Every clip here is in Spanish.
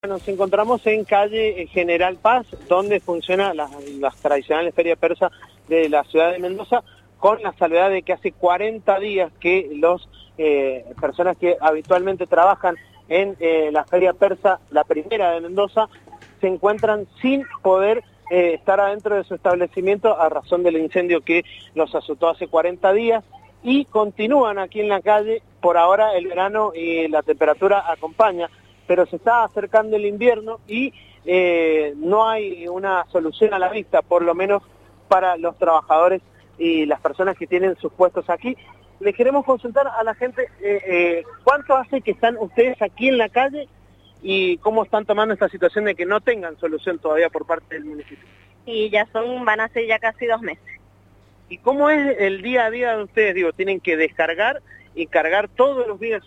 Nos encontramos en calle General Paz, donde funcionan las tradicionales ferias persas de la ciudad de Mendoza, con la salvedad de que hace 40 días que las personas que habitualmente trabajan en la feria persa, la primera de Mendoza, se encuentran sin poder estar adentro de su establecimiento a razón del incendio que los azotó hace 40 días y continúan aquí en la calle. Por ahora el verano y la temperatura acompaña, pero se está acercando el invierno y no hay una solución a la vista, por lo menos para los trabajadores y las personas que tienen sus puestos aquí. Les queremos consultar a la gente cuánto hace que están ustedes aquí en la calle y cómo están tomando esta situación de que no tengan solución todavía por parte del municipio. Y van a ser ya casi 2 meses. ¿Y cómo es el día a día de ustedes? Digo, tienen que descargar y cargar todos los días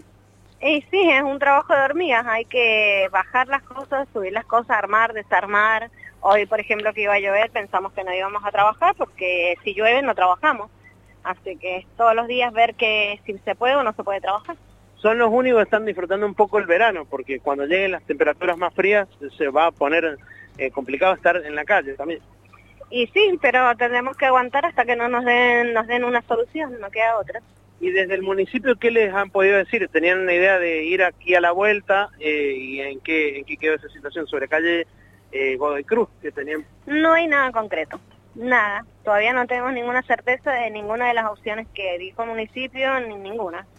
Y sí, es un trabajo de hormigas, hay que bajar las cosas, subir las cosas, armar, desarmar. Hoy, por ejemplo, que iba a llover, pensamos que no íbamos a trabajar porque si llueve no trabajamos. Así que todos los días ver que si se puede o no se puede trabajar. Son los únicos que están disfrutando un poco el verano, porque cuando lleguen las temperaturas más frías se va a poner complicado estar en la calle también. Y sí, pero tendremos que aguantar hasta que no nos den una solución, no queda otra. ¿Y desde el municipio qué les han podido decir? ¿Tenían una idea de ir aquí a la vuelta? ¿Y en qué quedó esa situación sobre calle Godoy Cruz que tenían? No hay nada concreto, nada. Todavía no tenemos ninguna certeza de ninguna de las opciones que dijo el municipio, ni ninguna.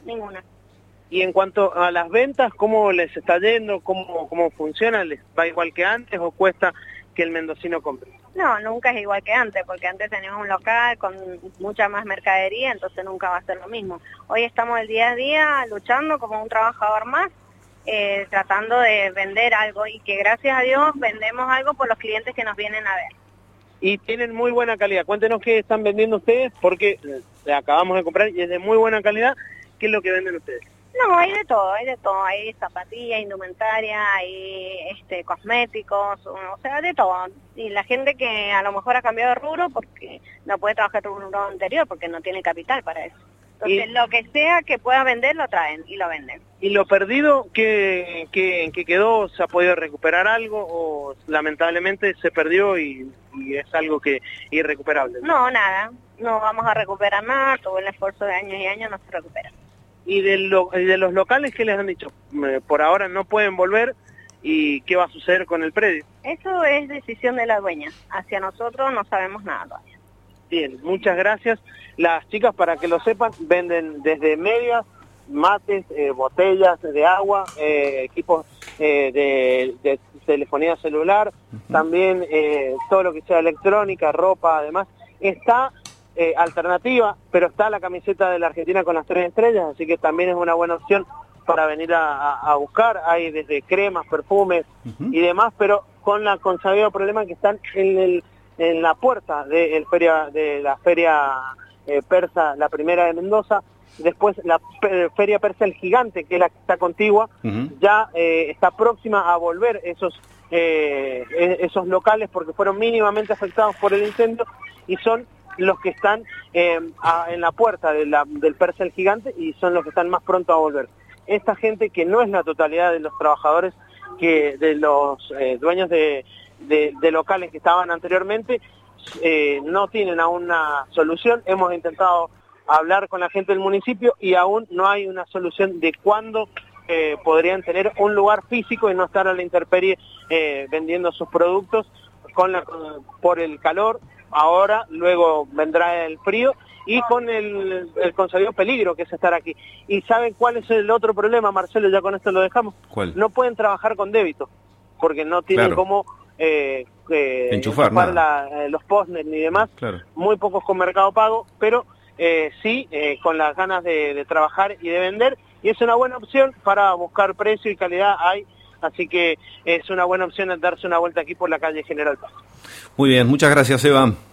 Y en cuanto a las ventas, ¿cómo les está yendo? ¿Cómo funciona? ¿Les va igual que antes o cuesta que el mendocino compre? No, nunca es igual que antes, porque antes teníamos un local con mucha más mercadería, entonces nunca va a ser lo mismo. Hoy estamos el día a día luchando como un trabajador más, tratando de vender algo y que gracias a Dios vendemos algo por los clientes que nos vienen a ver. Y tienen muy buena calidad. Cuéntenos qué están vendiendo ustedes, porque acabamos de comprar y es de muy buena calidad. ¿Qué es lo que venden ustedes? No, hay de todo, hay zapatillas, indumentaria, hay cosméticos, o sea, de todo. Y la gente que a lo mejor ha cambiado de rubro porque no puede trabajar en un rubro anterior porque no tiene capital para eso. Entonces, lo que sea que pueda vender, lo traen y lo venden. ¿Y lo perdido en qué quedó? ¿Se ha podido recuperar algo o lamentablemente se perdió y es algo que irrecuperable? No, nada, no vamos a recuperar nada, todo el esfuerzo de años y años no se recupera. ¿Y de los locales qué les han dicho? Por ahora no pueden volver, ¿y qué va a suceder con el predio? Eso es decisión de la dueña. Hacia nosotros no sabemos nada todavía. Bien, muchas gracias. Las chicas, para que lo sepan, venden desde medias, mates, botellas de agua, equipos de telefonía celular, también todo lo que sea electrónica, ropa, además. Está alternativa, pero está la camiseta de la Argentina con las 3 estrellas, así que también es una buena opción para venir a buscar. Hay desde cremas, perfumes y demás, pero con la consabido problema que están en la puerta de la feria persa, la primera de Mendoza. Después la feria persa El Gigante, que es la que está contigua, ya está próxima a volver esos locales porque fueron mínimamente afectados por el incendio y son los que están en la puerta del Persa El Gigante y son los que están más pronto a volver. Esta gente, que no es la totalidad de los trabajadores, de los dueños de locales que estaban anteriormente, no tienen aún una solución. Hemos intentado hablar con la gente del municipio y aún no hay una solución de cuándo podrían tener un lugar físico y no estar a la intemperie vendiendo sus productos por el calor. Ahora, luego vendrá el frío y con el consabido peligro que es estar aquí. ¿Y saben cuál es el otro problema, Marcelo? Ya con esto lo dejamos. ¿Cuál? No pueden trabajar con débito, porque no tienen cómo enchufar los postnet ni demás. Claro. Muy pocos con Mercado Pago, pero sí con las ganas de trabajar y de vender. Y es una buena opción para buscar precio y calidad. Así que es una buena opción darse una vuelta aquí por la calle General Paz. Muy bien, muchas gracias, Eva.